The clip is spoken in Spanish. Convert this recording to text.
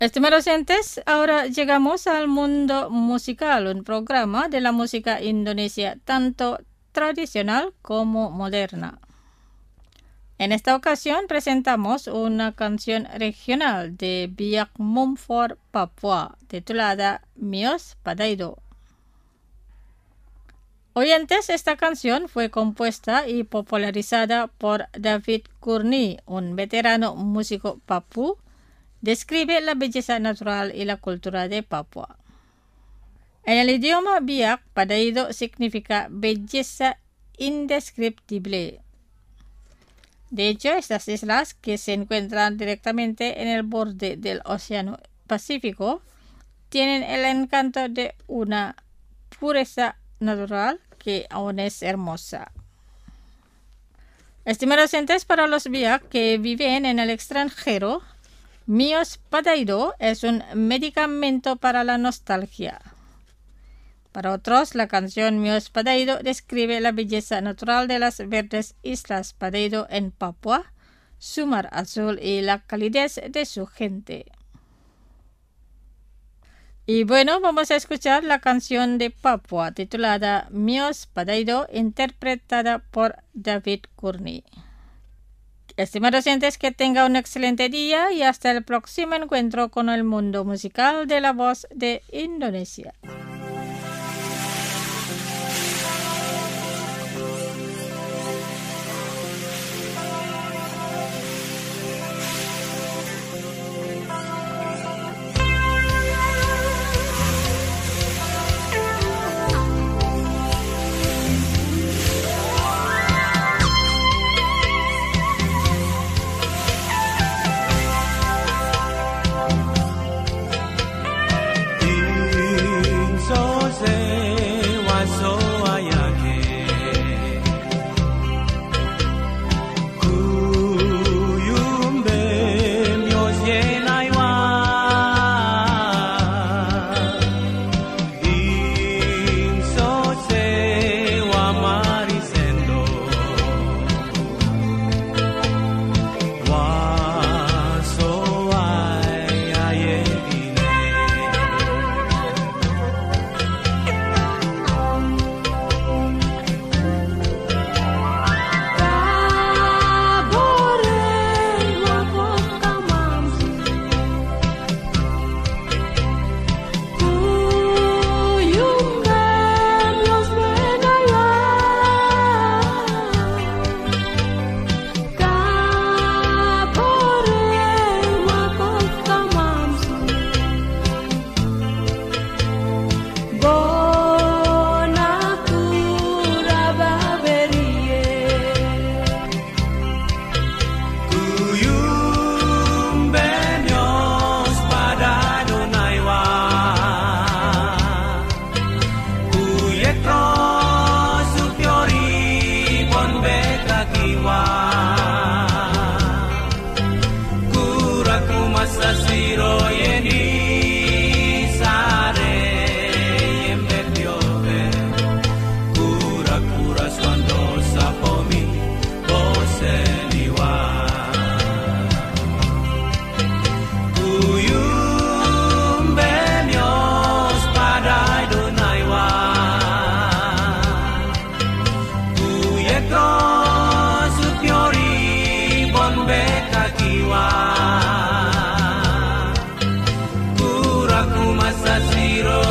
Estimados oyentes, ahora llegamos al Mundo Musical, un programa de la música indonesia tanto tradicional como moderna. En esta ocasión presentamos una canción regional de Biak Mumfor, Papua, titulada Miyos Padaido. Oyentes, esta canción fue compuesta y popularizada por David Kurni, un veterano músico papú. Describe la belleza natural y la cultura de Papua. En el idioma Biak, Padaido significa belleza indescriptible. De hecho, estas islas, que se encuentran directamente en el borde del Océano Pacífico, tienen el encanto de una pureza natural que aún es hermosa. Estimados oyentes, para los Biak que viven en el extranjero, Miyos Padaido es un medicamento para la nostalgia. Para otros, la canción Miyos Padaido describe la belleza natural de las verdes islas Padaido en Papua, su mar azul y la calidez de su gente. Y bueno, vamos a escuchar la canción de Papua titulada Miyos Padaido, interpretada por David Kurni. Estimados oyentes, que tenga un excelente día y hasta el próximo encuentro con el mundo musical de la voz de Indonesia. Masasiro